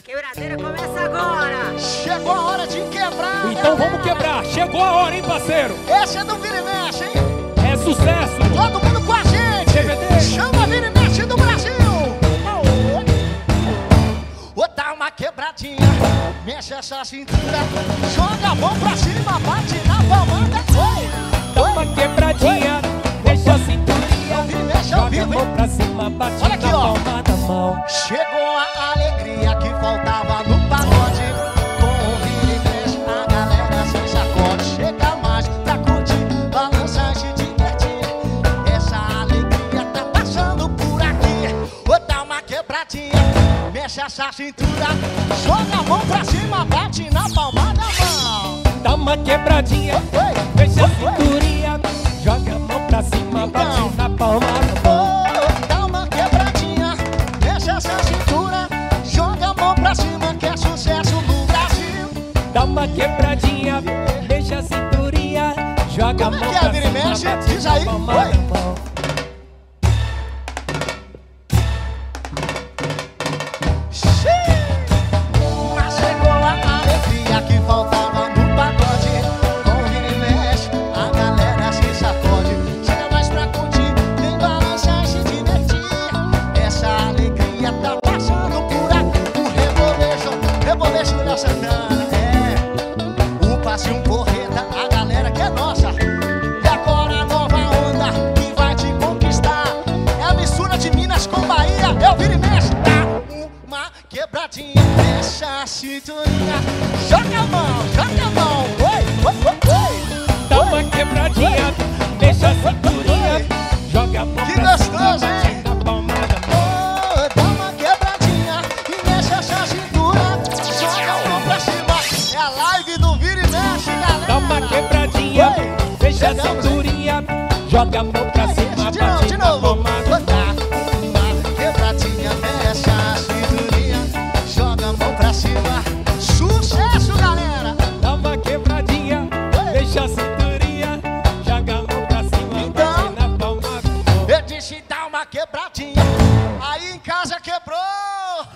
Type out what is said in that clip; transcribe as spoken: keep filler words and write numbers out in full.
quebradeira começa agora. Chegou a hora de quebrar. Então vamos quebrar. Chegou a hora, hein, parceiro? Esse é do Vira e Mexe, hein? É sucesso. Todo mundo com a gente. D V D. Chama Vira e Mexe do Brasil. Ô, dá uma quebradinha, mexe essa cintura, joga a mão pra cima, bate na palmada. Oi, Dá uma quebradinha, deixa a cinturinha, mexe, joga a mão pra cima, bate olha aqui, na ó. palma da mão. Chegou a alegria que faltava no pagode. Com o Vira e Mexe, a galera se sacode. Chega mais pra curtir, balançar e se divertir. Essa alegria tá passando por aqui. Ô, dá uma quebradinha, mexe essa cintura, joga a mão pra cima, bate na palma da mão. Dá uma quebradinha, Oi, deixa a oi, cinturinha, joga a mão pra cima, bate Então. na palma da mão. oh, dá uma quebradinha, mexe essa cintura, joga a mão pra cima que é sucesso no Brasil. Dá uma quebradinha, deixa a cinturinha, joga a Como é mão que é, pra Vira e cima, Mexe? bate Diz aí, na palma oi. da mão. Mas chegou a alegria que faltava no pagode. Com o Vira e Mexe, a galera se sacode. Chega mais pra curtir, vem balançar e se divertir. Essa alegria tá passando por aqui. O rebolejo, rebolejo do Léo Santana, é o passinho porreta, a galera que é nossa. E agora a nova onda que vai te conquistar. É a mistura de Minas com Bahia. É o Vira e Mexe, dá uma quebradinha, deixa a cinturinha, joga a mão, joga a mão, oi, oi, oi, oi. Dá uma quebradinha, deixa a cinturinha, joga a mão Que pra cima, gostoso, hein? bate na palma da mão. Oh, dá uma quebradinha e mexe essa cintura, joga a mão pra cima. É a live do Vira e Mexe, galera. Dá uma quebradinha, Oi, deixa a chegamos, hein? cinturinha, joga a mão